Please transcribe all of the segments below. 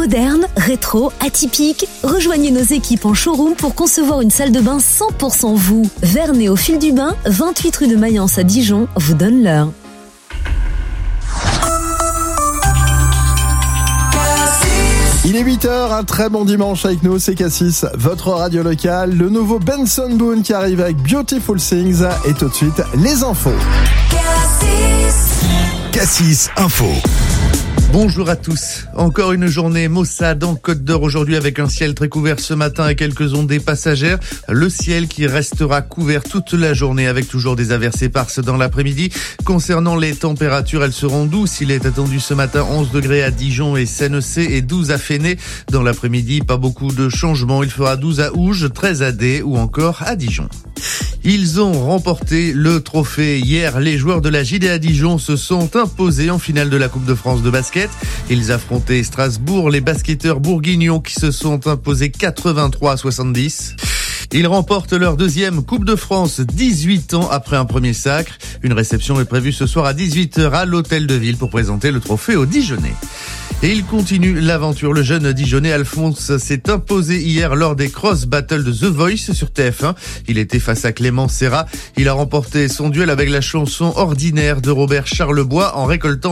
Moderne, rétro, atypique. Rejoignez nos équipes en showroom pour concevoir une salle de bain 100% vous. Vernet au fil du bain, 28 rue de Mayence à Dijon, vous donne l'heure. Il est 8h, un très bon dimanche avec nous, c'est Cassis, votre radio locale. Le nouveau Benson Boone qui arrive avec Beautiful Things. Et tout de suite, les infos. Cassis Info. Bonjour à tous. Encore une journée maussade en Côte d'Or aujourd'hui avec un ciel très couvert ce matin et quelques ondées passagères. Le ciel qui restera couvert toute la journée avec toujours des averses éparses dans l'après-midi. Concernant les températures, elles seront douces. Il est attendu ce matin 11 degrés à Dijon et Sennecey et 12 à Fenay. Dans l'après-midi, pas beaucoup de changements. Il fera 12 à Ouge, 13 à Dé ou encore à Dijon. Ils ont remporté le trophée. Hier, les joueurs de la JDA Dijon se sont imposés en finale de la Coupe de France de basket. Ils affrontaient Strasbourg, les basketteurs bourguignons qui se sont imposés 83-70. Ils remportent leur deuxième Coupe de France 18 ans après un premier sacre. Une réception est prévue ce soir à 18h à l'Hôtel de Ville pour présenter le trophée aux Dijonnais. Et il continue l'aventure. Le jeune Dijonnais Alphonse s'est imposé hier lors des cross battles de The Voice sur TF1. Il était face à Clément Serra. Il a remporté son duel avec la chanson Ordinaire de Robert Charlebois en récoltant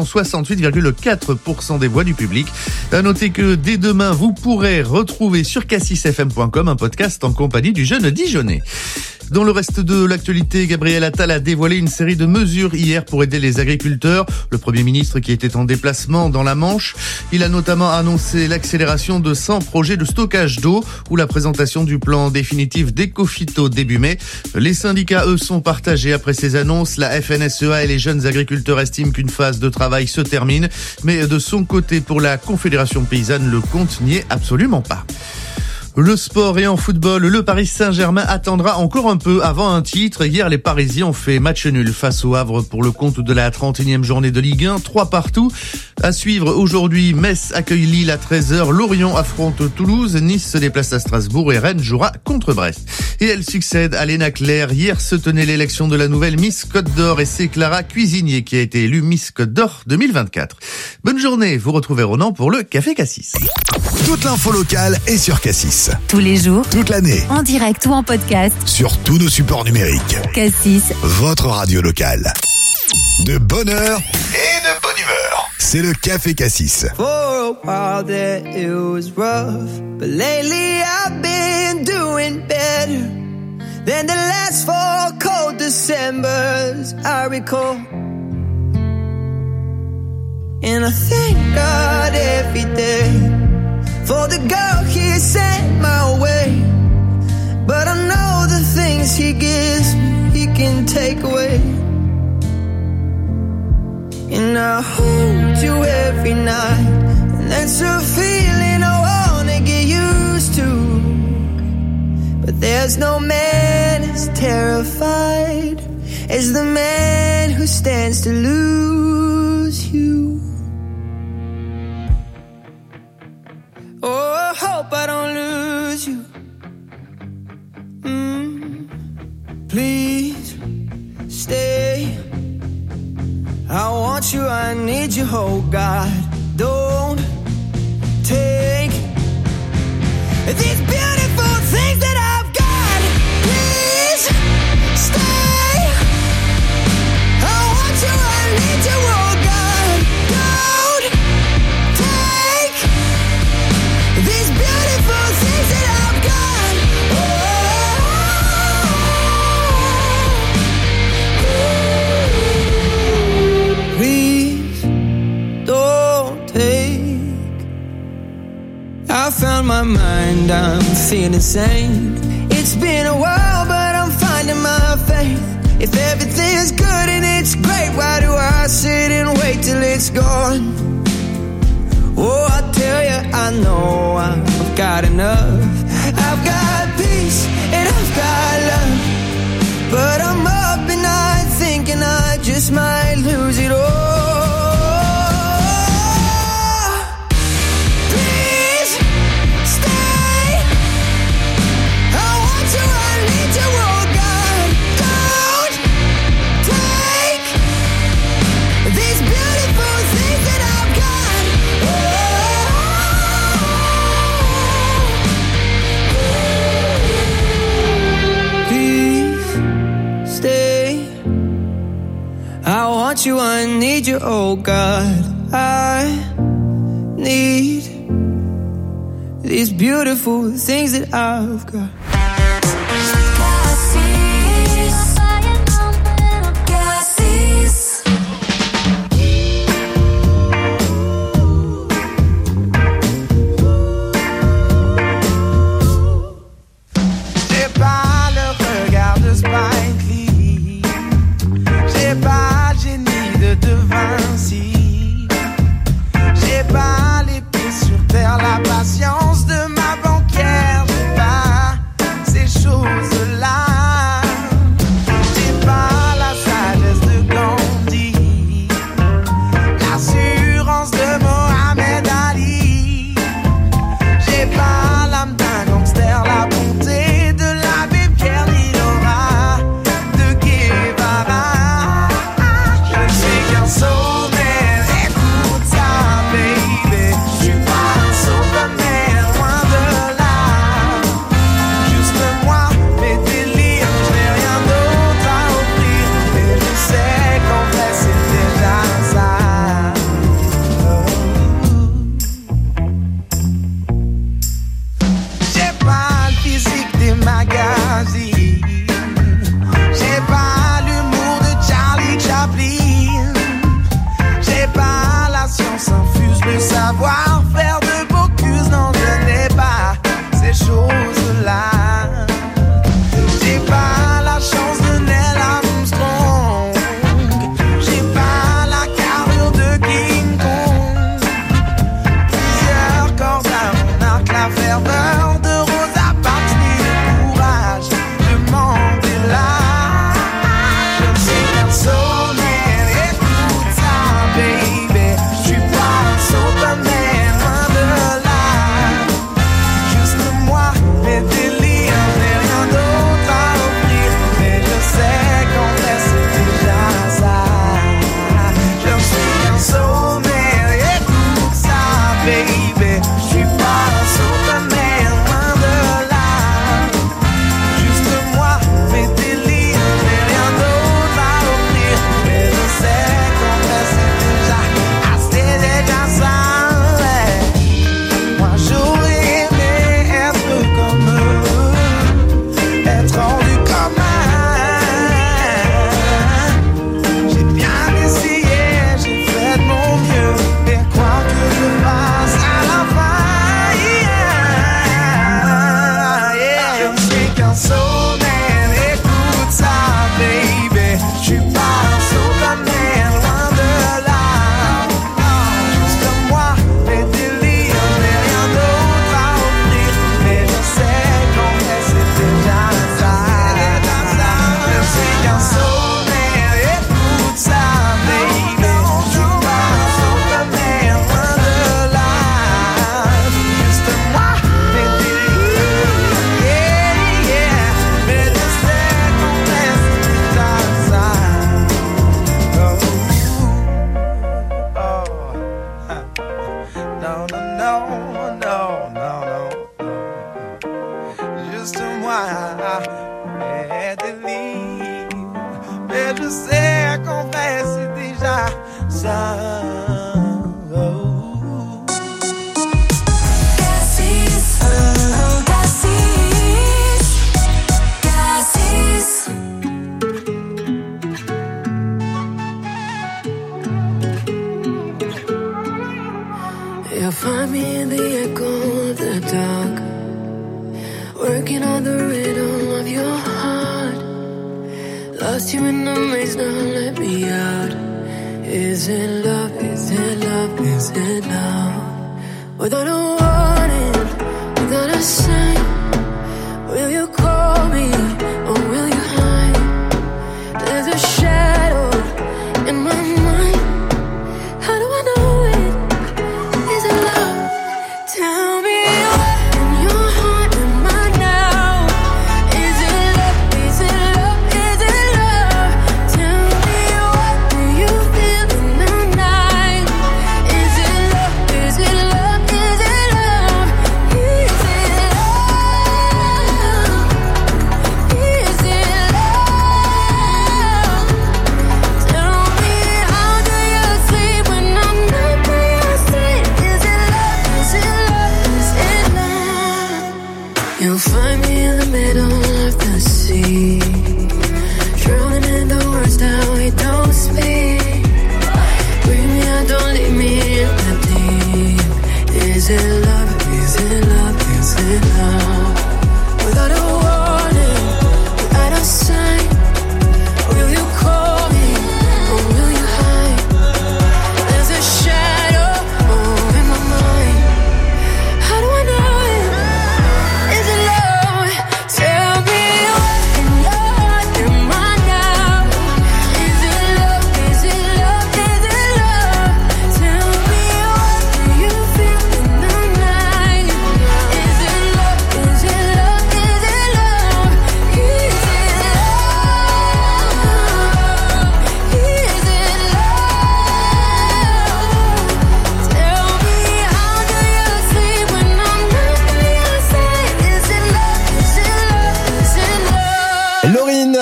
68,4% des voix du public. À noter que dès demain, vous pourrez retrouver sur cassisfm.com un podcast en compagnie du jeune Dijonnais. Dans le reste de l'actualité, Gabriel Attal a dévoilé une série de mesures hier pour aider les agriculteurs. Le Premier ministre qui était en déplacement dans la Manche, il a notamment annoncé l'accélération de 100 projets de stockage d'eau ou la présentation du plan définitif d'Ecofito début mai. Les syndicats, eux, sont partagés après ces annonces. La FNSEA et les jeunes agriculteurs estiment qu'une phase de travail se termine. Mais de son côté, pour la Confédération paysanne, le compte n'y est absolument pas. Le sport et en football, le Paris Saint-Germain attendra encore un peu avant un titre. Hier, les Parisiens ont fait match nul face au Havre pour le compte de la 31e journée de Ligue 1, 3 partout. À suivre aujourd'hui, Metz accueille Lille à 13h, Lorient affronte Toulouse, Nice se déplace à Strasbourg et Rennes jouera contre Brest. Et elle succède à Léna Claire. Hier se tenait l'élection de la nouvelle Miss Côte d'Or et c'est Clara Cuisinier qui a été élue Miss Côte d'Or 2024. Bonne journée, vous retrouvez Ronan pour le Café Cassis. Toute l'info locale est sur Cassis. Tous les jours, toute l'année, en direct ou en podcast, sur tous nos supports numériques. Cassis, votre radio locale. De bonne heure et de bonne humeur. C'est le Café Cassis. For a while there it was rough, but lately I've been doing better than the last 4 cold Decembers I recall. And I thank God every day for the girl he sent my way. But I know the things he gives me, he can take away. And I hold you every night, and that's a feeling I wanna get used to. But there's no man as terrified as the man who stands to lose you. Oh, I hope I don't lose you. Please stay. I want you, I need you, oh God. Don't take these beautiful things that I've got. Please stay. I want you, I need you, oh God. Don't take these beautiful things that I've got. Please don't take. I found my mind, I'm feeling sane. It's been a while, but I'm finding my faith. If everything's good and it's great, why do I sit and wait till it's gone? Oh, I tell you, I know I've got enough. I've got peace and I've got love, but I'm up at night thinking I just might lose it all. Please stay. I want you, I need you, oh God. Don't take these beautiful things that I've got. Oh. need you, oh God. I need these beautiful things that I've got. La patience de ma banquière, j'ai pas ces choses-là. J'ai pas la sagesse de Gandhi, l'assurance de Mohamed Ali. J'ai pas l'âme d'un gangster, la bonté de l'abbé Pierre ni l'aura de Guevara. Je ne suis qu'un sommet, écoute ça, baby. Je suis pas j'ai pas l'humour de Charlie Chaplin. J'ai pas la science infuse, le savoir-faire de Bocuse. Non, je n'ai pas ces choses-là. J'ai pas la chance de Neil Armstrong. J'ai pas la carrure de King Kong. Plusieurs cordes à mon arc, la ferveur de Rosa Parks, ni le courage de Mandela. Je ne suis qu'un sommet, écoute ça, baby. Je suis pas un Superman, loin de là. Juste moi, mes délires, j'ai rien d'autre à offrir. Mais je sais qu'en vrai c'est déjà ça. Je ne suis qu'un sommet, écoute ça, baby. Je suis pas un Superman, loin de là. Juste moi, mes délires, j'ai rien d'autre à offrir. Mais je sais qu'en vrai c'est déjà ça, ouais. Moi j'aurais aimé être comme eux, être rendu comme eux. J'ai bien essayé, j'ai fait de mon mieux. Mais quoi que je fasse à la fin, yeah. Je ne suis qu'un sommet, écoute ça, baby. Je suis pas un Superman, loin de là. Juste moi, mes délires, j'ai rien d'autre à offrir. Mais je sais qu'en vrai c'est déjà ça. Je suis qu'un sommet, écoute ça, baby. Je suis pas un Superman, loin de là. Juste moi, mes délires, yeah, yeah. Mais je sais qu'en vrai c'est déjà ça. No, no, no, no, no. Juste moi, mes délires. Mais je sais qu'en vrai c'est déjà ça. You'll find me in the echo of the dark, working on the rhythm of your heart. Lost you in the maze, now let me out. Is it love? Is it love? Is it love? Without a warning, without a sign, will you call me or will you hide? There's a shadow in my mind. How do I know it? Is it love? Tell me what in your heart am I now? Is it love? Is it love? Is it love? Tell me what do you feel in the night? Is it love? Is it love? Is it love?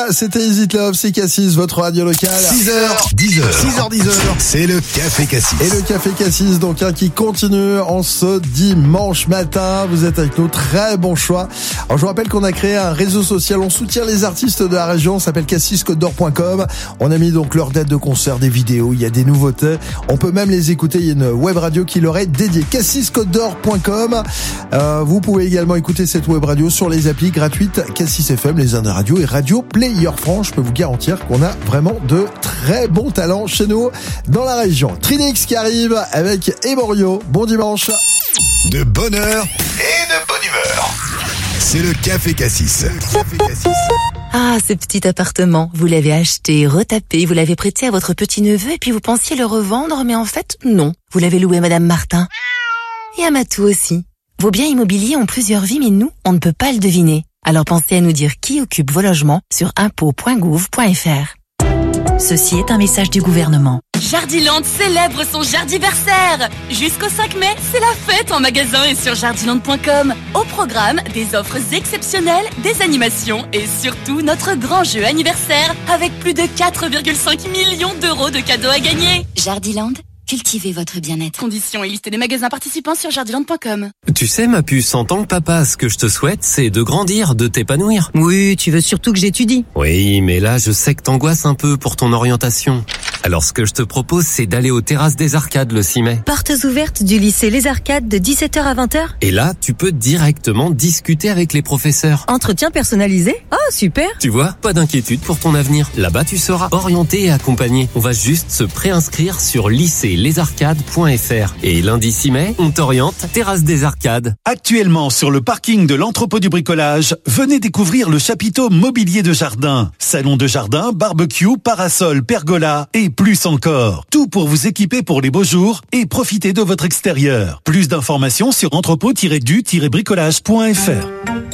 c'était Easy Love, c'est Cassis, votre radio locale. 6h, 10h, c'est le Café Cassis. Et le Café Cassis, donc, qui continue en ce dimanche matin. Vous êtes avec nous, très bon choix. Alors, je vous rappelle qu'on a créé un réseau social, on soutient les artistes de la région, ça s'appelle cassiscôte-d'or.com. On a mis donc leur date de concert, des vidéos, il y a des nouveautés. On peut même les écouter, il y a une web radio qui leur est dédiée, cassiscôte-d'or.com. Vous pouvez également écouter cette web radio sur les applis gratuites Cassis FM, les Indes Radio et Radio Player France. Je peux vous garantir qu'on a vraiment de très bons talents chez nous dans la région. Trinix qui arrive avec Emorio. Bon dimanche. De bonne heure et de bonne humeur. C'est le Café Cassis. Ah, ce petit appartement, vous l'avez acheté, retapé, vous l'avez prêté à votre petit-neveu et puis vous pensiez le revendre, mais en fait, non. Vous l'avez loué à Madame Martin. Et à Matou aussi. Vos biens immobiliers ont plusieurs vies, mais nous, on ne peut pas le deviner. Alors pensez à nous dire qui occupe vos logements sur impôts.gouv.fr. Ceci est un message du gouvernement. Jardiland célèbre son jardiversaire. Jusqu'au 5 mai, c'est la fête en magasin et sur jardiland.com. Au programme, des offres exceptionnelles, des animations et surtout notre grand jeu anniversaire avec plus de 4,5 millions d'euros de cadeaux à gagner. Jardiland, cultivez votre bien-être. Conditions et liste des magasins participants sur jardiland.com. Tu sais, ma puce, en tant que papa, ce que je te souhaite, c'est de grandir, de t'épanouir. Oui, tu veux surtout que j'étudie. Oui, mais là, je sais que t'angoisses un peu pour ton orientation. Alors, ce que je te propose, c'est d'aller aux Terrasses des Arcades le 6 mai. Portes ouvertes du lycée Les Arcades de 17h à 20h. Et là, tu peux directement discuter avec les professeurs. Entretien personnalisé. Oh, super. Tu vois, pas d'inquiétude pour ton avenir. Là-bas, tu seras orienté et accompagné. On va juste se préinscrire sur lycée-lesarcades.fr. Et lundi 6 mai, on t'oriente Terrasses des Arcades. Actuellement, sur le parking de l'entrepôt du bricolage, venez découvrir le chapiteau mobilier de jardin. Salon de jardin, barbecue, parasol, pergola et plus encore. Tout pour vous équiper pour les beaux jours et profiter de votre extérieur. Plus d'informations sur entrepôt-du-bricolage.fr.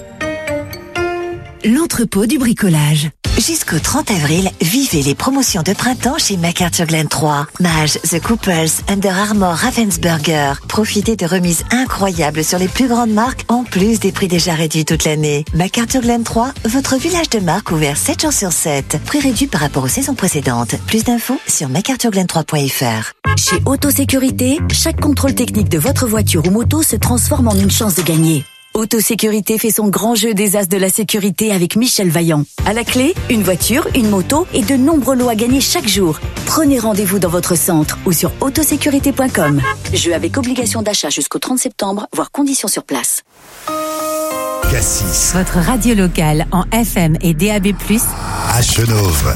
L'entrepôt du bricolage. Jusqu'au 30 avril, vivez les promotions de printemps chez MacArthur Glen 3. Mage, The Coopers, Under Armour, Ravensburger. Profitez de remises incroyables sur les plus grandes marques, en plus des prix déjà réduits toute l'année. MacArthur Glen 3, votre village de marque ouvert 7 jours sur 7. Prix réduit par rapport aux saisons précédentes. Plus d'infos sur macarthurglen3.fr. Chez Autosécurité, chaque contrôle technique de votre voiture ou moto se transforme en une chance de gagner. Autosécurité fait son grand jeu des as de la sécurité avec Michel Vaillant. À la clé, une voiture, une moto et de nombreux lots à gagner chaque jour. Prenez rendez-vous dans votre centre ou sur autosécurité.com. Jeu avec obligation d'achat jusqu'au 30 septembre, voire conditions sur place. Cassis. Votre radio locale en FM et DAB+, À Chenôve.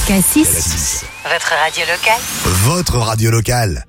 Cassis. Votre radio locale. Votre radio locale.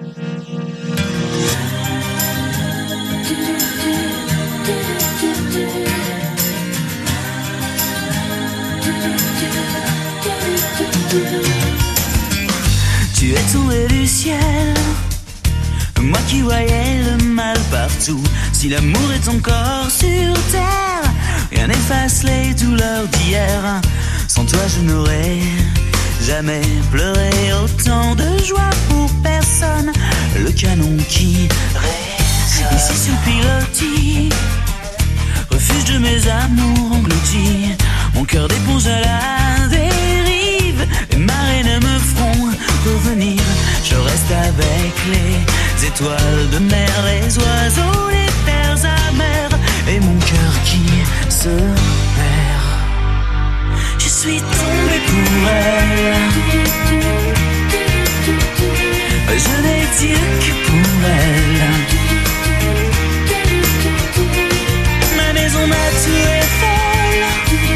Tu es tombé du ciel, moi qui voyais le mal partout. Si l'amour est encore sur terre, rien n'efface les douleurs d'hier. Sans toi je n'aurais jamais pleuré autant de joie pour personne. Le canon qui résonne ici sur le pilotis, refuge de mes amours engloutis. Mon cœur d'éponge à la dérive, les marées ne me feront revenir. Je reste avec les étoiles de mer, les oiseaux, les terres amères, et mon cœur qui se perd. Je suis tombé pour elle, je n'ai Dieu que pour elle. Ma maison, ma tour est folle,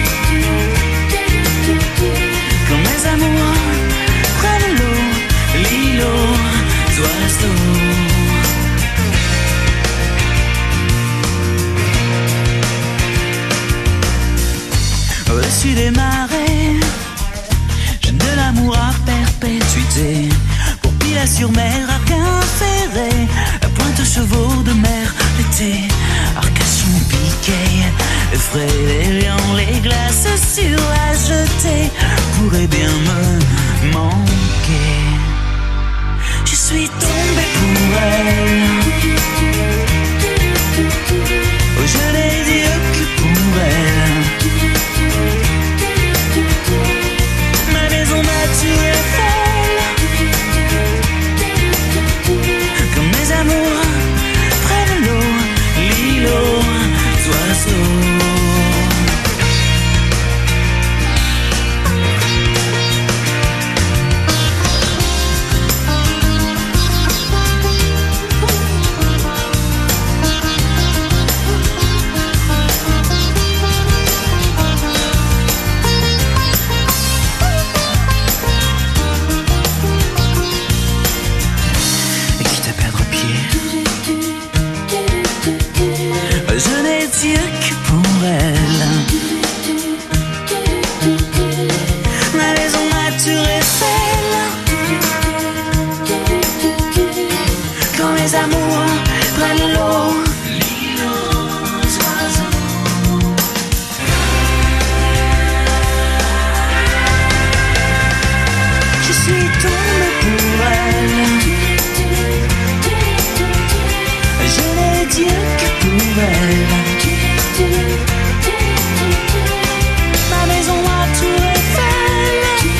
quand mes amours prennent l'eau, l'îlot d'oiseaux. Au-dessus des marées, j'ai de l'amour à perpétuité. Pour Pilat-sur-Mer, Arc-en-Ferré, la pointe aux chevaux de mer, l'été, Arcachon, Piquet, les frais, les lions, les glaces sur la jetée pourraient bien me manquer. Je suis tombé pour elle, oh, je n'ai Dieu que pour elle. Ma maison, ma tour est folle, quand mes amours prennent l'eau, l'îlot d'oiseaux. Je n'ai Dieu que pour elle. Ma maison, ma tour Eiffel, quand mes amours prennent l'eau, l'îlot d'oiseaux. Je suis tombé pour elle, je n'ai Dieu que pour elle. Ma maison, ma tour Eiffel,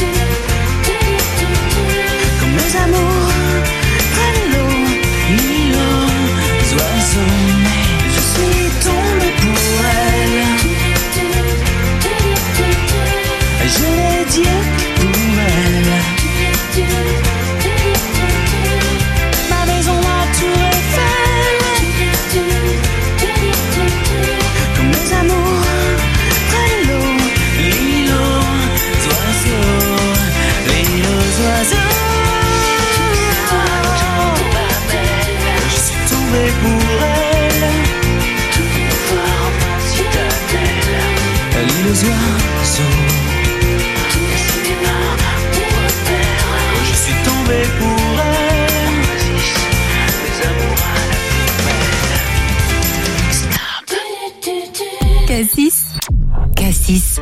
quand mes amours prennent l'eau, l'îlot d'oiseaux. Mais je suis tombé pour elle, je n'ai Dieu que pour elle. Ma maison, ma tour Eiffel, quand mes amours prennent l'eau, l'îlot d'oiseaux, l'îlot d'oiseaux. Je suis tombé pour elle, voir en ma citadelle, l'île aux oiseaux. Je suis tombé pour elle, les amours à la poubelle. Cassis. Cassis.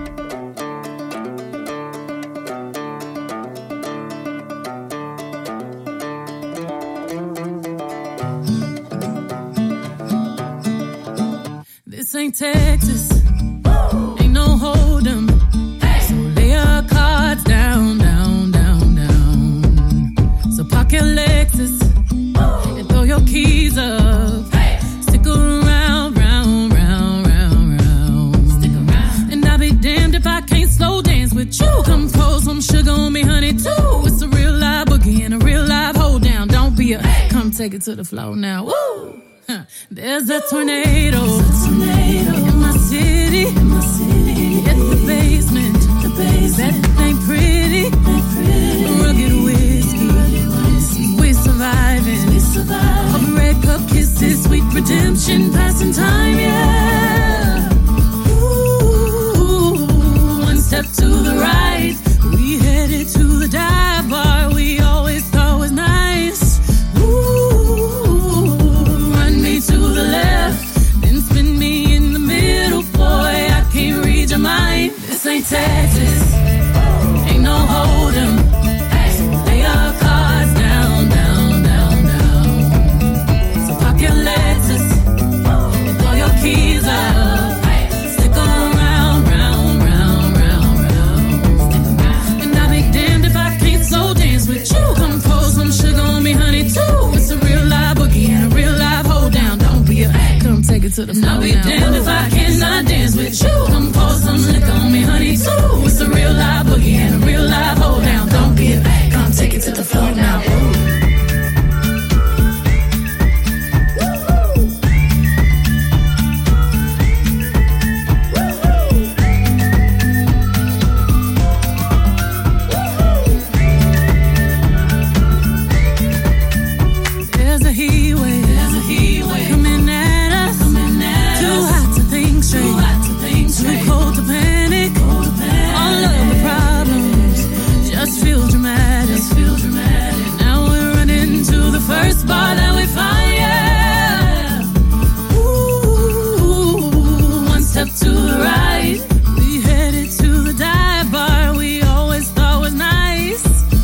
This ain't Texas, ain't no hold'em. So lay your cards down, down, down, down. So park your Lexus and throw your keys up. Stick around, round, round, round, round. Stick around. And I'll be damned if I can't slow dance with you. Come pour some sugar on me, honey, too. It's a real live boogie and a real live hold down. Don't be a come take it to the floor now. Woo! There's a tornado in my city, in the basement. That thing to the right. We headed to the dive bar we always thought was nice. Ooh, run me to the left, then spin me in the middle. Boy, I can't read your mind. This ain't Texas, ain't no hold'em. Lay your cards down, down, down, down. So park your Lexus and throw your keys up. Stick around, round, round, round, round. And I'll be damned if I can't slow dance with you. Come pour some sugar on me, honey, too. It's a real live boogie and a real live hold down. Don't be a come take it to the floor. I'll be damned if I cannot dance with you. Come pour some liquor on me, honey, too. It's a real live boogie and a real live hold down. Don't be a come take it to the floor now. There's a heat wave coming at us. Too hot to think straight, too cold to panic. All of the problems just feel dramatic. Now we're running to the first bar that we find, yeah. Ooh, one step to the right. We headed to the dive bar we always thought was nice.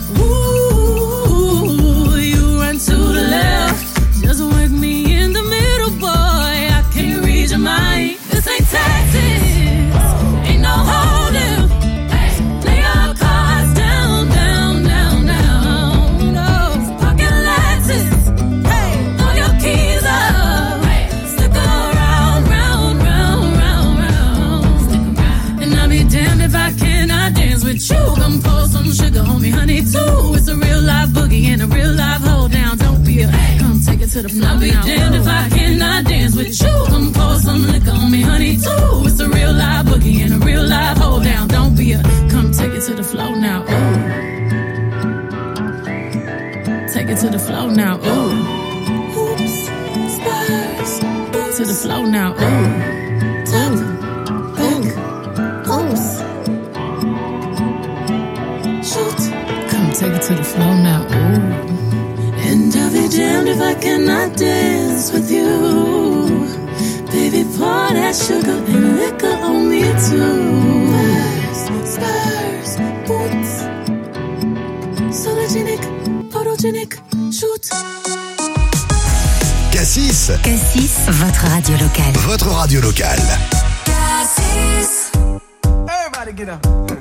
Ooh, you run to the left, just work me in the middle, boy. I can't read your mind. This ain't Texas, ain't no hold'em. Lay your cards down, down, down, down. No, pocket Lexus, throw your keys up. Stick around, round, round, round, round. And I'll be damned if I cannot dance with you. Come pour some sugar on me, honey, too. It's a real live boogie and a real live hold down. Don't be a come take it to the floor. I'll be damned if I cannot dance with you. Come pour some liquor on me, honey, too. It's a real live boogie and a real live hold down. Don't be a come take it to the floor now. Ooh, take it to the floor now. Ooh, hoops, spurs, to the floor now. Ooh, tap, back, oops, shoot. Come take it to the floor now. Ooh. And I'll be damned if I cannot dance with you. Baby, pour that sugar and liquor on me too. Spurs, boots, sologenic, photogenic, shoot. Cassis, votre radio locale. votre radio locale. Cassis. Everybody get up.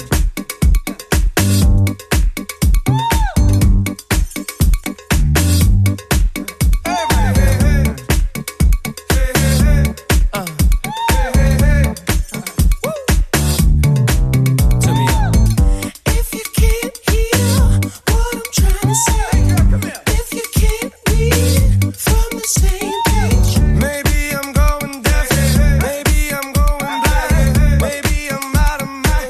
Maybe I'm going deaf, maybe I'm going blind, maybe I'm out of my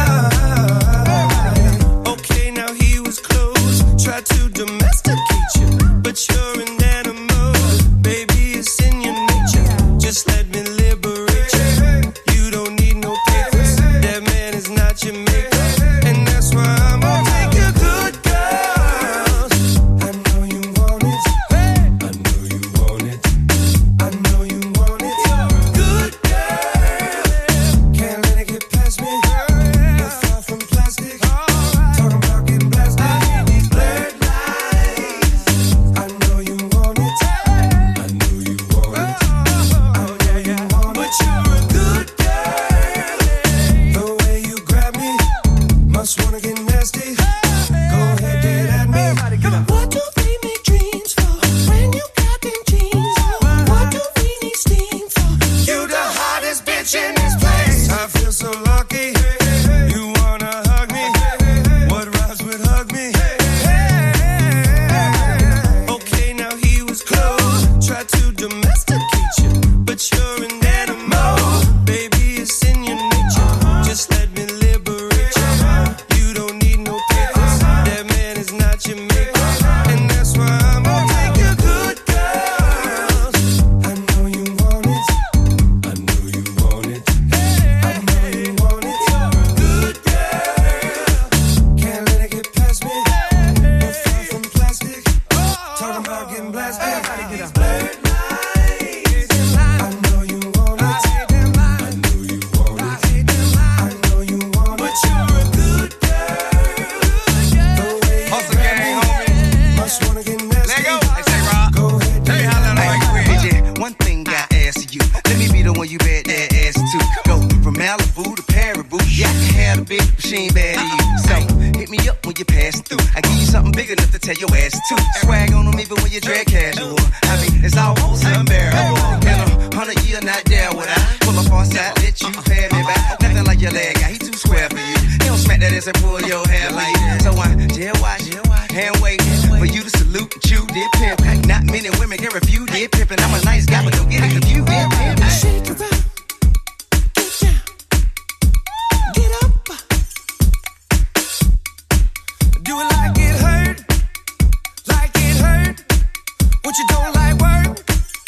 mind. Okay, now he was close, tried to domesticate you, but you're an animal, baby, it's in your nature. Just let me liberate you. You don't need no papers, that man is not your maker, and that's why I'm gonna take your good girls. I know you want it, I know you want it, I know you want it. Good girl, can't let it get past me. Not far from plastic, talking about getting blasted. These blurred lines, I know you want it, I know you want it, I know you want it. But you're a good girl, the way you grab me, must wanna get nasty. Go ahead, get at me. What do we make dreams for when you got them jeans on? What do we need steam for? You the hottest bitch in this place. I feel so lucky. You wanna hug me? What rhymes with hug me? Okay, now he was close, tried to domesticate you, but you're an animal, baby, it's in your nature. Just let me liberate you. You don't need no papers, that man is not your maker, and that's why I'm gonna take your good girls. I know you want it, I know you want it, I know you want it. boo. Yeah, I can have a big, but she ain't bad either. So, hit me up when you pass through. I give you something big enough to tell your ass to. Swag on them even when you drag casual. I mean, it's almost unbearable. In 100 years, not there would I pull up on side, let you pay me back. Nothing like your leg guy, he too square for you. He don't smack that ass and pull your hair like that. So I jail watch, hand wait for you to salute and chew, did pimp. Not many women can refuse, did pimp. And I'm a nice guy, but don't get it confused, did pimp. Shake it up, get down, get up. Do it like it hurt, like it hurt. What you don't like work.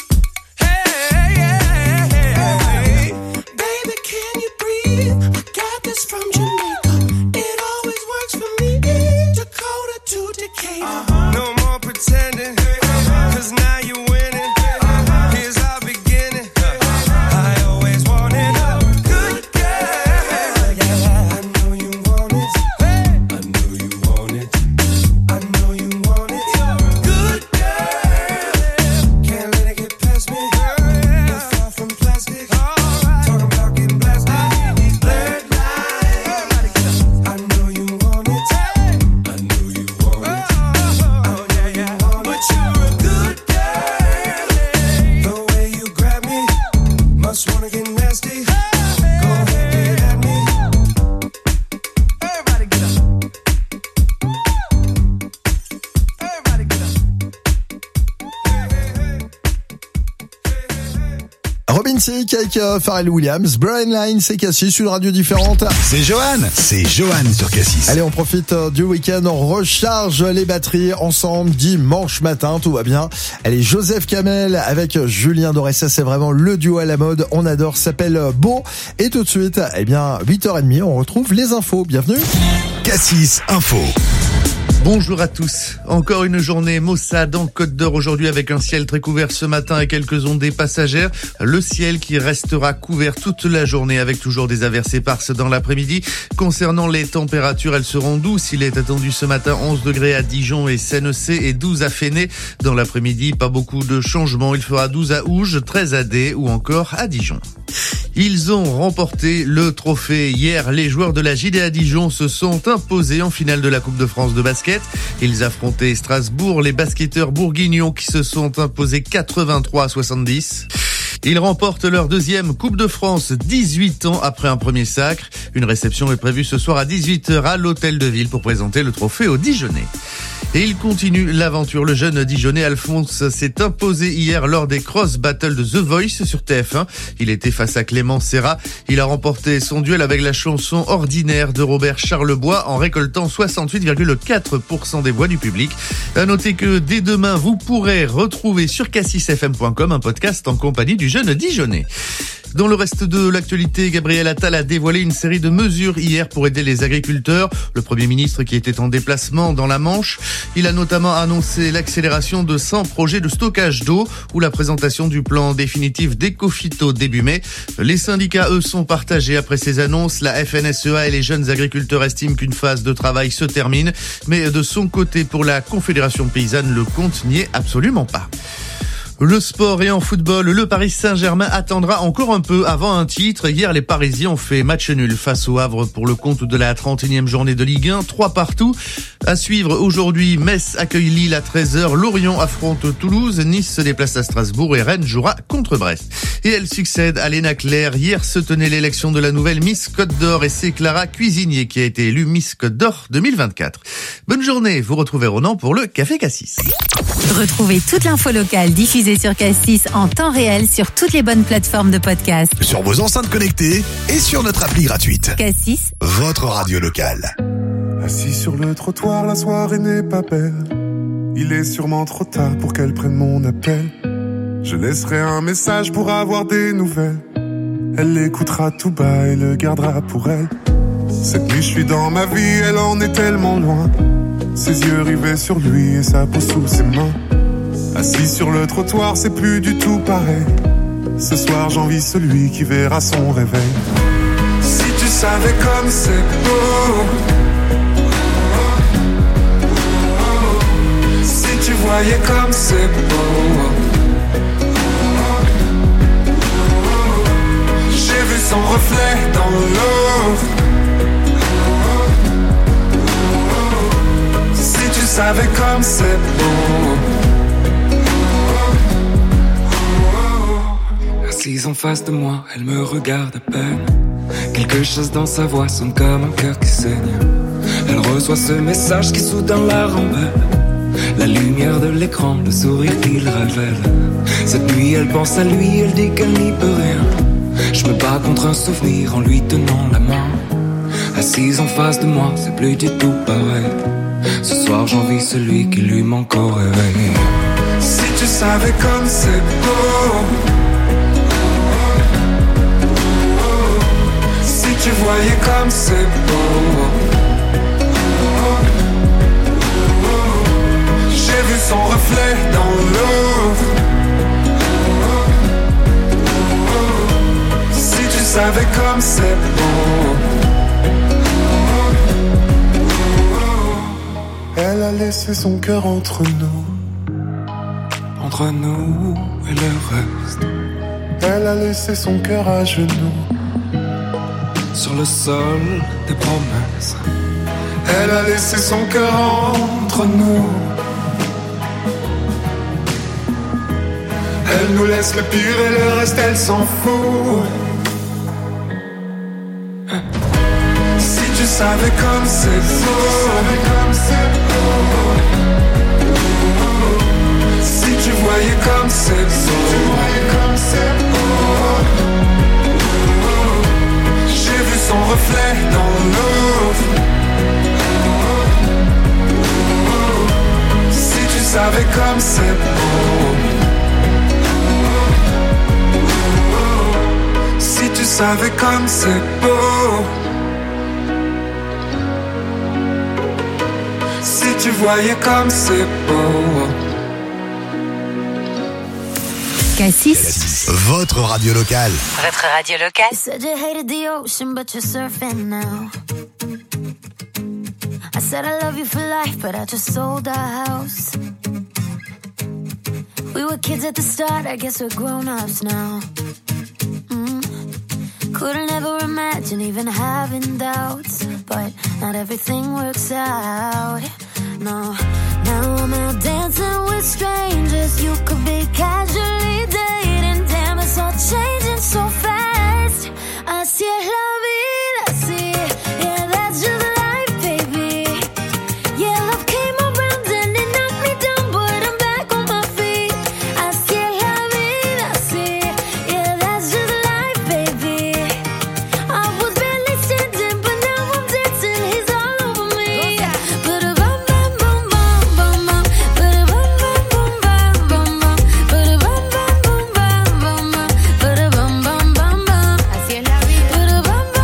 Hey, baby, can you breathe? I got this from Jamaica. It always works for me. Dakota to Decatur. No more pretending, 'cause now you're winning. Here's our beginning. I always wanted a good girl. I know you want it. I know you want it. I know you want it. Good girl. Can't let it get past me. You're far from plastic. Talking about getting blasted. Blurred lines. I know you want it. I know you want it. Oh yeah. But you're a good girl. The way you grab me, must wanna get nasty. Go ahead, get at me. Everybody get up. Everybody get up. Robin Thicke avec Pharrell Williams, Brian Line, c'est Cassis, une radio différente. C'est Johan sur Cassis. Allez, on profite du week-end, on recharge les batteries ensemble dimanche matin, tout va bien. Allez, Joseph Kamel avec Julien Doré, ça c'est vraiment le duo à la mode, on adore, s'appelle Beau. Et tout de suite, 8h30, on retrouve les infos, bienvenue. Cassis Info. Bonjour à tous. Encore une journée maussade en Côte d'Or aujourd'hui avec un ciel très couvert ce matin et quelques ondées passagères. Le ciel qui restera couvert toute la journée avec toujours des averses éparses dans l'après-midi. Concernant les températures, elles seront douces. Il est attendu ce matin 11 degrés à Dijon et Sennecey et 12 à Fenay. Dans l'après-midi, pas beaucoup de changements. Il fera 12 à Ouge, 13 à Dé ou encore à Dijon. Ils ont remporté le trophée. Hier, les joueurs de la JDA Dijon se sont imposés en finale de la Coupe de France de basket. Ils affrontaient Strasbourg, les basketteurs bourguignons qui se sont imposés 83-70. Ils remportent leur deuxième Coupe de France 18 ans après un premier sacre. Une réception est prévue ce soir à 18h à l'Hôtel de Ville pour présenter le trophée aux Dijonnais. Et il continue l'aventure. Le jeune Dijonnais Alphonse s'est imposé hier lors des cross battles de The Voice sur TF1. Il était face à Clément Serra. Il a remporté son duel avec la chanson Ordinaire de Robert Charlebois en récoltant 68,4% des voix du public. À noter que dès demain, vous pourrez retrouver sur cassisfm.com un podcast en compagnie du jeune Dijonnais. Dans le reste de l'actualité, Gabriel Attal a dévoilé une série de mesures hier pour aider les agriculteurs. Le Premier ministre qui était en déplacement dans la Manche, il a notamment annoncé l'accélération de 100 projets de stockage d'eau ou la présentation du plan définitif d'Ecofito début mai. Les syndicats, eux, sont partagés après ces annonces. La FNSEA et les jeunes agriculteurs estiment qu'une phase de travail se termine. Mais de son côté, pour la Confédération paysanne, le compte n'y est absolument pas. Le sport et en football, le Paris Saint-Germain attendra encore un peu avant un titre. Hier, les Parisiens ont fait match nul face au Havre pour le compte de la 31e journée de Ligue 1, 3 partout. À suivre aujourd'hui, Metz accueille Lille à 13h, Lorient affronte Toulouse, Nice se déplace à Strasbourg et Rennes jouera contre Brest. Et elle succède à Léna Claire. Hier se tenait l'élection de la nouvelle Miss Côte d'Or et c'est Clara Cuisinier qui a été élue Miss Côte d'Or 2024. Bonne journée, vous retrouvez Ronan pour le Café Cassis. Retrouvez toute l'info locale diffusée sur Cassis en temps réel sur toutes les bonnes plateformes de podcast. Sur vos enceintes connectées et sur notre appli gratuite. Cassis, votre radio locale. Assis sur le trottoir, la soirée n'est pas belle. Il est sûrement trop tard pour qu'elle prenne mon appel. Je laisserai un message pour avoir des nouvelles. Elle l'écoutera tout bas et le gardera pour elle. Cette nuit je suis dans ma vie, elle en est tellement loin. Ses yeux rivés sur lui et sa peau sous ses mains. Assis sur le trottoir, c'est plus du tout pareil. Ce soir j'envie celui qui verra son réveil. Si tu savais comme c'est beau, si tu voyais comme c'est beau. J'ai vu son reflet dans l'eau. savais comme c'est beau. Assise en face de moi, elle me regarde à peine. Quelque chose dans sa voix sonne comme un cœur qui saigne. Elle reçoit ce message qui soudain la rembelle. La lumière de l'écran, le sourire qu'il révèle. Cette nuit elle pense à lui, elle dit qu'elle n'y peut rien. Je me bats contre un souvenir en lui tenant la main. Assise en face de moi, c'est plus du tout pareil. Ce soir j'envie celui qui lui manque au réveil. Si tu savais comme c'est beau. Si tu voyais comme c'est beau. J'ai vu son reflet dans l'eau. Si tu savais comme c'est beau. Elle a laissé son cœur entre nous. Entre nous et le reste. Elle a laissé son cœur à genoux. Sur le sol des promesses. Elle a laissé son cœur entre nous. Elle nous laisse le pire et le reste elle s'en fout. Si tu savais comme c'est beau. Si tu voyais comme c'est beau. J'ai vu son reflet dans l'eau. Si tu savais comme c'est beau. Si tu savais comme c'est beau. Si tu voyais comme c'est beau. Cassis, votre radio locale. votre radio locale. You said you hated the ocean, but you're surfing now. I said I love you for life, but I just sold our house. We were kids at the start, I guess we're grown-ups now. Couldn't ever imagine even having doubts, but not everything works out. No, now I'm out dancing with strangers. You could be casually dating. Damn, it's all changing so fast. Así es la vida, sí. Yeah, that's just life, baby. Yeah, love came around and it knocked me down, but I'm back on my feet. Así es la vida, sí. Yeah, that's just life, baby. I was barely standing, but now I'm dancing. He's all over me. Ba-da-bum, bum, bum, bum, bum, bum. Ba-da-bum, bum, bum, bum, bum, bum. Ba-da-bum, bum, bum, bum, bum, bum. Ba-da-bum, bum, bum, bum. Así es la vida. Ba-da-bum, bum,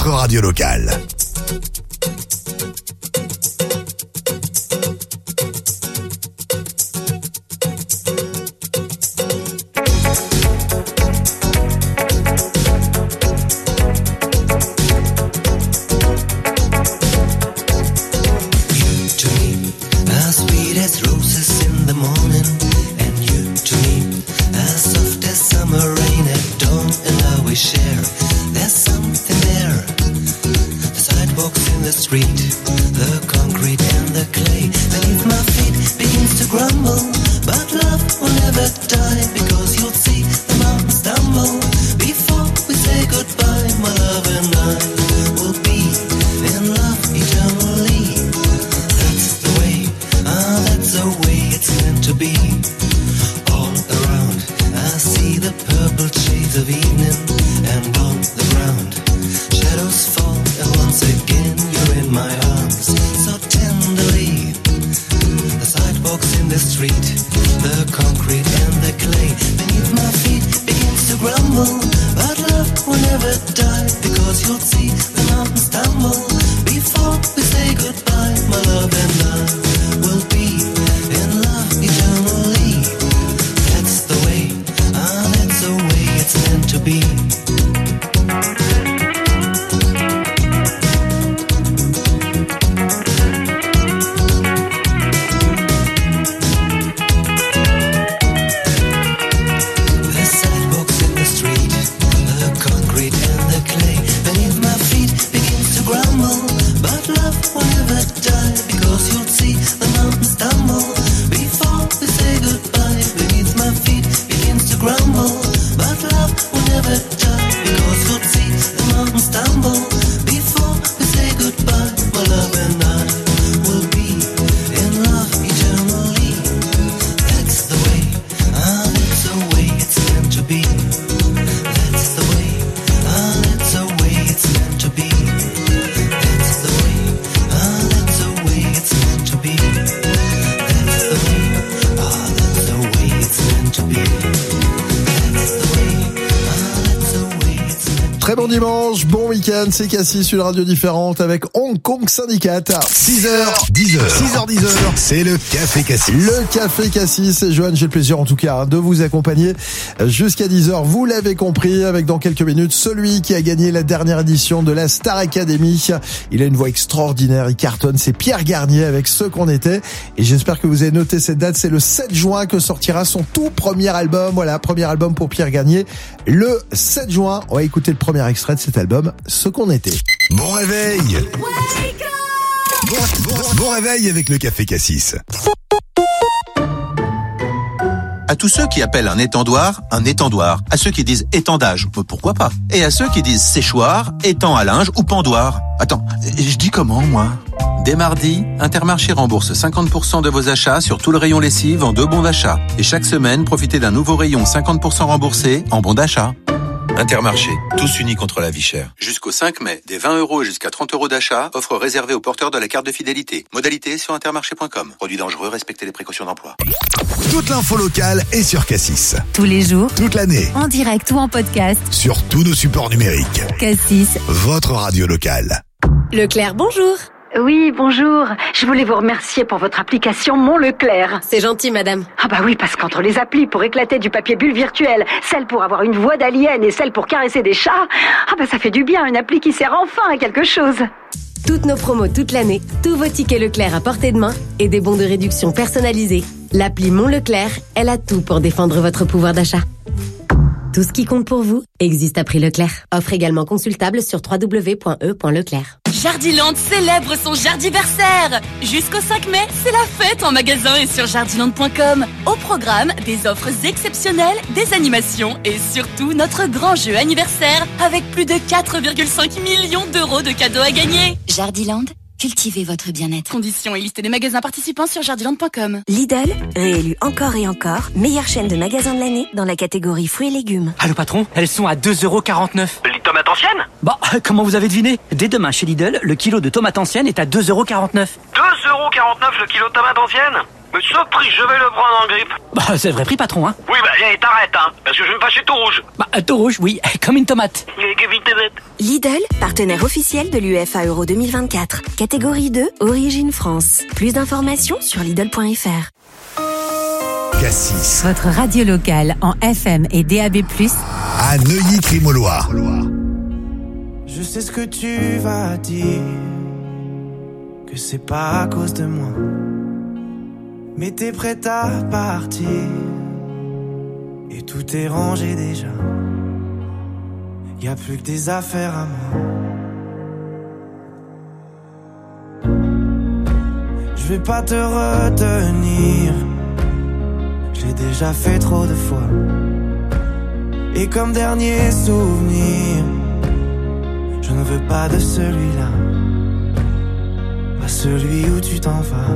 votre radio locale. Très bon dimanche, bon week-end, c'est Cassis, une radio différente avec Hong Kong Syndicate. 6h, 10h. 6h, 10h. C'est le Café Cassis. Le Café Cassis. Johan, j'ai le plaisir en tout cas de vous accompagner jusqu'à 10h. Vous l'avez compris, avec dans quelques minutes celui qui a gagné la dernière édition de la Star Academy. Il a une voix extraordinaire, il cartonne, c'est Pierre Garnier avec Ce qu'on était. Et j'espère que vous avez noté cette date, c'est le 7 juin que sortira son tout premier album. Voilà, premier album pour Pierre Garnier. Le 7 juin, on va écouter le premier extrait de cet album, Ce qu'on était. Bon réveil. Bon réveil avec le Café Cassis. À tous ceux qui appellent un étendoir, à ceux qui disent étendage, pourquoi pas, et à ceux qui disent séchoir, étang à linge ou pendoir. Attends, je dis comment, moi ? Dès mardi, Intermarché rembourse 50% de vos achats sur tout le rayon lessive en 2 bons d'achat. Et chaque semaine, profitez d'un nouveau rayon 50% remboursé en bons d'achat. Intermarché, tous unis contre la vie chère. Jusqu'au 5 mai, des 20 € jusqu'à 30 € d'achat, offre réservée aux porteurs de la carte de fidélité. Modalité sur intermarché.com. Produit dangereux, respectez les précautions d'emploi. Toute l'info locale est sur Cassis. Tous les jours, toute l'année, en direct ou en podcast, sur tous nos supports numériques. Cassis, votre radio locale. Leclerc, bonjour. Oui, bonjour. Je voulais vous remercier pour votre application Mon Leclerc. C'est gentil, madame. Ah bah oui, parce qu'entre les applis pour éclater du papier bulle virtuel, celle pour avoir une voix d'alien et celle pour caresser des chats, ah bah ça fait du bien, une appli qui sert enfin à quelque chose. Toutes nos promos toute l'année, tous vos tickets Leclerc à portée de main et des bons de réduction personnalisés. L'appli Mon Leclerc, elle a tout pour défendre votre pouvoir d'achat. Tout ce qui compte pour vous existe à prix Leclerc. Offre également consultable sur www.e.leclerc. Jardiland célèbre son Jardiversaire. Jusqu'au 5 mai, c'est la fête en magasin et sur jardiland.com. Au programme, des offres exceptionnelles, des animations et surtout notre grand jeu anniversaire avec plus de 4,5 millions d'euros de cadeaux à gagner. Jardiland, cultivez votre bien-être. Conditions et liste des magasins participants sur jardiland.com. Lidl, réélu encore et encore, meilleure chaîne de magasins de l'année dans la catégorie fruits et légumes. Allô patron, elles sont à 2,49 €. Les tomates anciennes ? Bah, comment vous avez deviné ? Dès demain chez Lidl, le kilo de tomates anciennes est à 2,49 €. 2,49 € le kilo de tomates anciennes ? Mais ce prix, je vais le prendre en grippe. Bah, c'est le vrai prix, patron, hein. Oui, bah, t'arrêtes, hein, parce que je vais me fâcher tout rouge. Bah, tout rouge, oui, comme une tomate. Lidl, partenaire officiel de l'UEFA Euro 2024. Catégorie 2, Origine France. Plus d'informations sur Lidl.fr. Cassis. Votre radio locale en FM et DAB+. À Neuilly-Crimolois. Je sais ce que tu vas dire, que c'est pas à cause de moi. Mais t'es prête à partir, et tout est rangé déjà. Y'a plus que des affaires à moi. Je vais pas te retenir, je l'ai déjà fait trop de fois. Et comme dernier souvenir, je ne veux pas de celui-là, pas celui où tu t'en vas.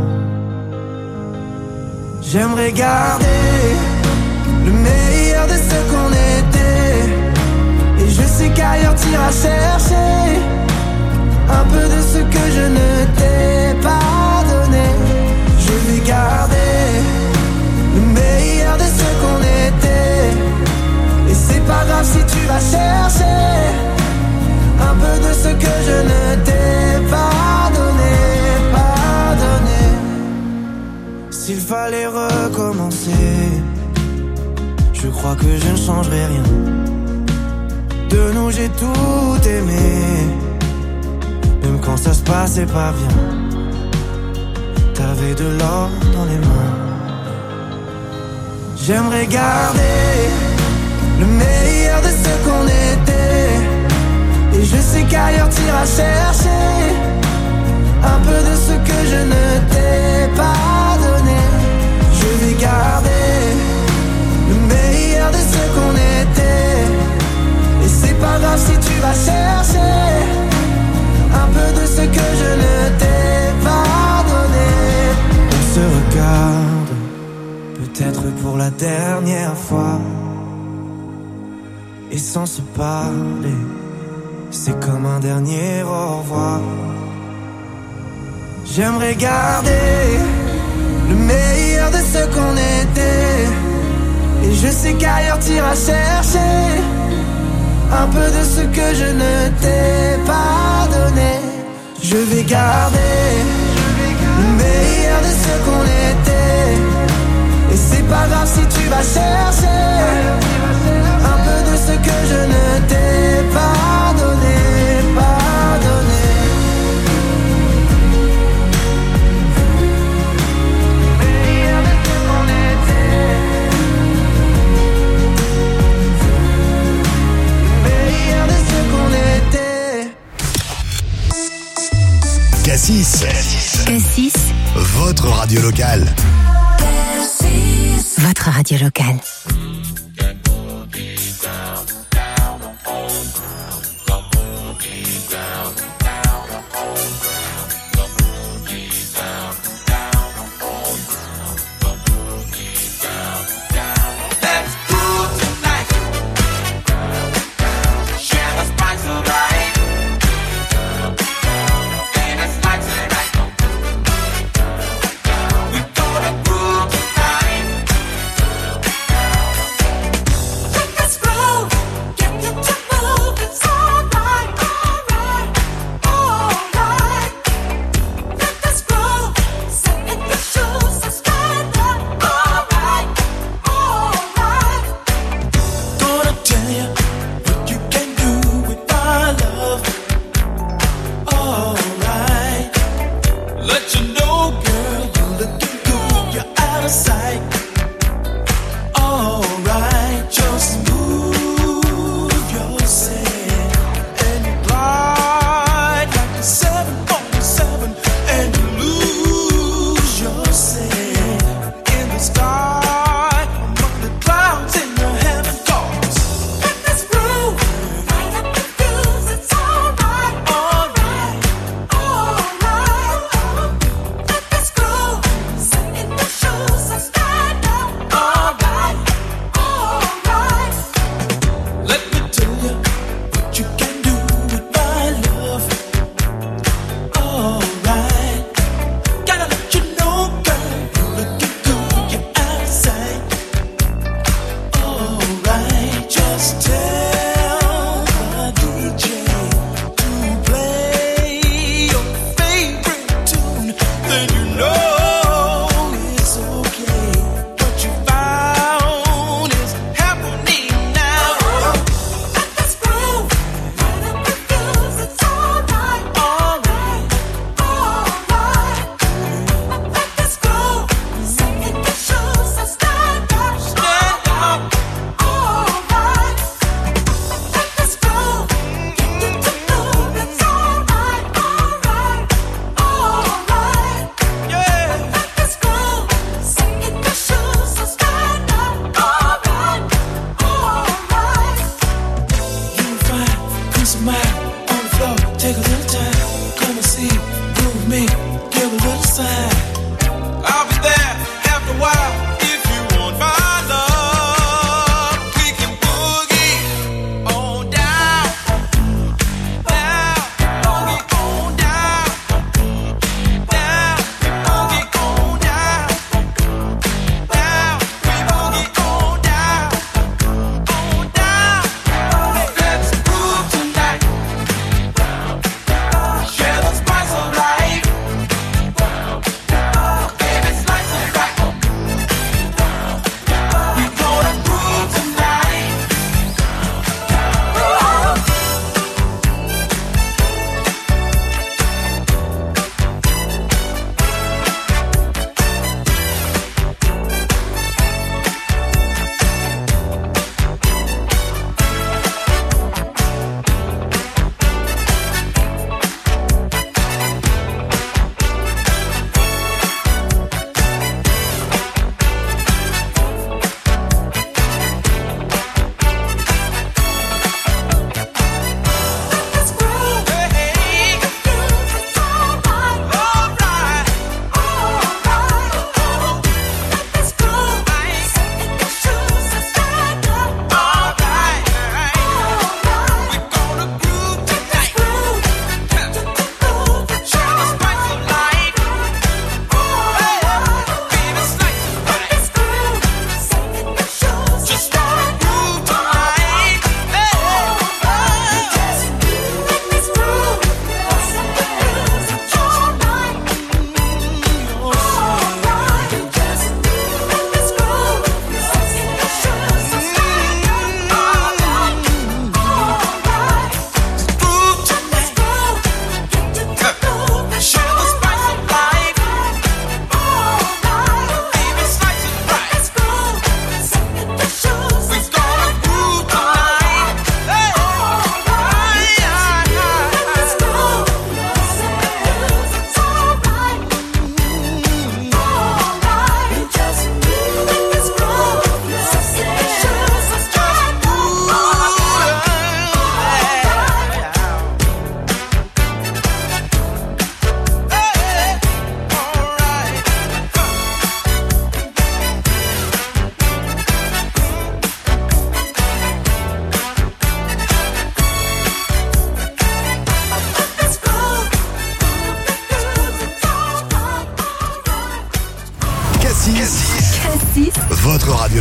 J'aimerais garder le meilleur de ce qu'on était, et je sais qu'ailleurs t'iras chercher un peu de ce que je ne t'ai pas donné. Je vais garder le meilleur de ce qu'on était, et c'est pas grave si tu vas chercher un peu de ce que je ne t'ai pas donné, pas donné. S'il fallait recommencer, je crois que je ne changerai rien. De nous j'ai tout aimé, même quand ça se passait pas bien. T'avais de l'or dans les mains. J'aimerais garder le meilleur de ce qu'on était, et je sais qu'ailleurs t'iras chercher un peu de ce que je ne t'ai pas donné. Je vais garder le meilleur de ce qu'on était, et c'est pas grave si tu vas chercher un peu de ce que je ne t'ai pas donné. On se regarde, peut-être pour la dernière fois, et sans se parler, c'est comme un dernier au revoir. J'aimerais garder le meilleur de ce qu'on était, et je sais qu'ailleurs t'iras chercher un peu de ce que je ne t'ai pas donné. Je vais garder le meilleur de ce qu'on était, et c'est pas grave si tu vas chercher un peu de ce que je ne t'ai pas donné, pas donné. Cassis. Cassis. Votre radio locale. Votre radio locale.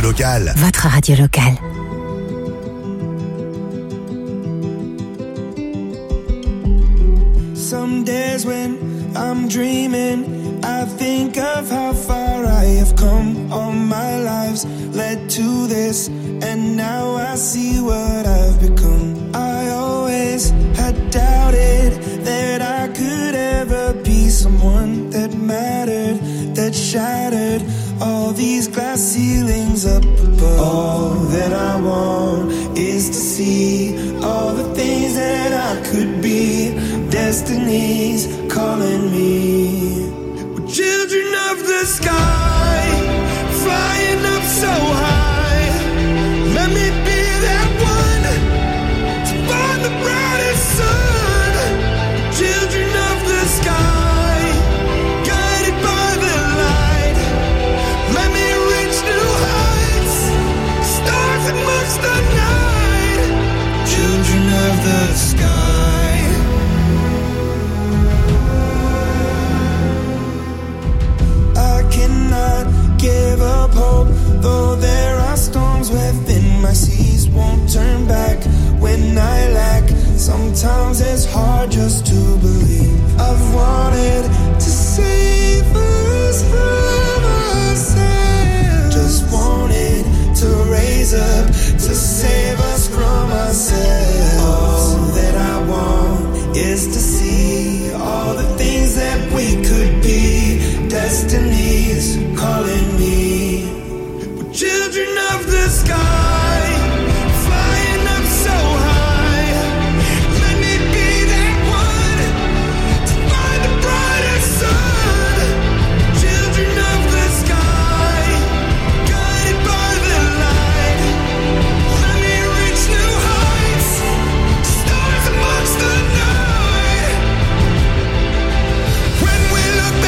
radio locale. Votre radio locale. Some days when I'm dreaming, I think of how far I have come. All my lives led to this, and now I see what I've become. I always had doubted that I could ever be someone that mattered, that shattered all these glass ceilings up above. All that I want is to see all the things that I could be. Destiny's calling me. We're children of the sky, flying up so high. Let me be that one to find the brightest sun. Children of the sky, guided by the light. Let me reach new heights, stars amongst the night. Children of the sky. Give up hope, though there are storms within my seas. Won't turn back when I lack. Sometimes it's hard just to believe. I've wanted to save us from ourselves. Just wanted to raise up to save us from ourselves. All that I want is to see all the things that we could be. Destiny's calling me. We're children of the sky, flying up so high. Let me be that one to find the brightest sun. Children of the sky, guided by the light. Let me reach new heights, stars amongst the night. When we look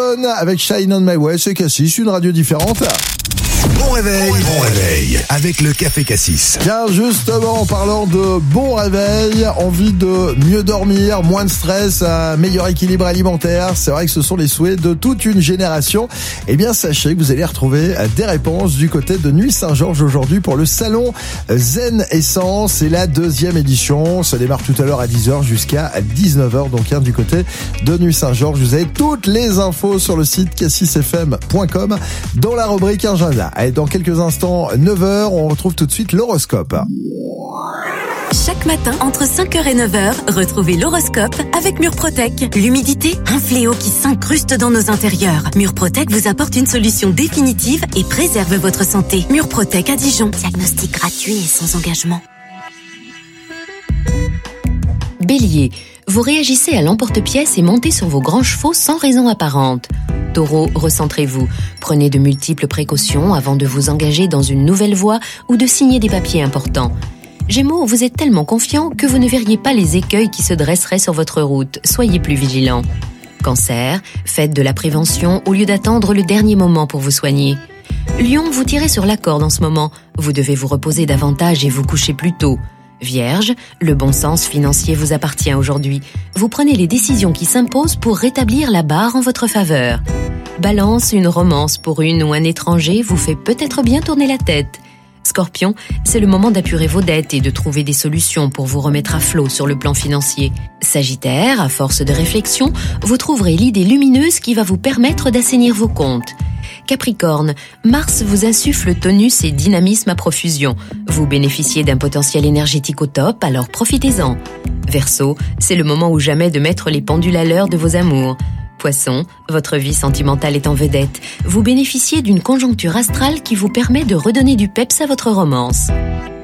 Stone avec Shine on My Way, c'est Cassis, une radio différente. Bon réveil avec le Café Cassis. Tiens, justement, en parlant de bon réveil, envie de mieux dormir, moins de stress, un meilleur équilibre alimentaire, c'est vrai que ce sont les souhaits de toute une génération. Eh bien, sachez que vous allez retrouver des réponses du côté de Nuit Saint-Georges aujourd'hui pour le salon Zen Essence. C'est la 2e édition. Ça démarre tout à l'heure à 10h jusqu'à 19h. Donc, du côté de Nuit Saint-Georges, vous avez toutes les infos sur le site cassisfm.com dans la rubrique agenda. Allez, dans quelques instants, 9h, on retrouve tout de suite l'horoscope. Chaque matin, entre 5h et 9h, retrouvez l'horoscope avec Murprotec. L'humidité, un fléau qui s'incruste dans nos intérieurs. Murprotec vous apporte une solution définitive et préserve votre santé. Murprotec à Dijon. Diagnostic gratuit et sans engagement. Bélier, vous réagissez à l'emporte-pièce et montez sur vos grands chevaux sans raison apparente. Taureau, recentrez-vous. Prenez de multiples précautions avant de vous engager dans une nouvelle voie ou de signer des papiers importants. Gémeaux, vous êtes tellement confiant que vous ne verriez pas les écueils qui se dresseraient sur votre route. Soyez plus vigilant. Cancer, faites de la prévention au lieu d'attendre le dernier moment pour vous soigner. Lion, vous tirez sur la corde en ce moment. Vous devez vous reposer davantage et vous coucher plus tôt. Vierge, le bon sens financier vous appartient aujourd'hui. Vous prenez les décisions qui s'imposent pour rétablir la barre en votre faveur. Balance, une romance pour une ou un étranger vous fait peut-être bien tourner la tête. Scorpion, c'est le moment d'apurer vos dettes et de trouver des solutions pour vous remettre à flot sur le plan financier. Sagittaire, à force de réflexion, vous trouverez l'idée lumineuse qui va vous permettre d'assainir vos comptes. Capricorne, Mars vous insuffle tonus et dynamisme à profusion. Vous bénéficiez d'un potentiel énergétique au top, alors profitez-en. Verseau, c'est le moment ou jamais de mettre les pendules à l'heure de vos amours. Poisson, votre vie sentimentale est en vedette. Vous bénéficiez d'une conjoncture astrale qui vous permet de redonner du peps à votre romance.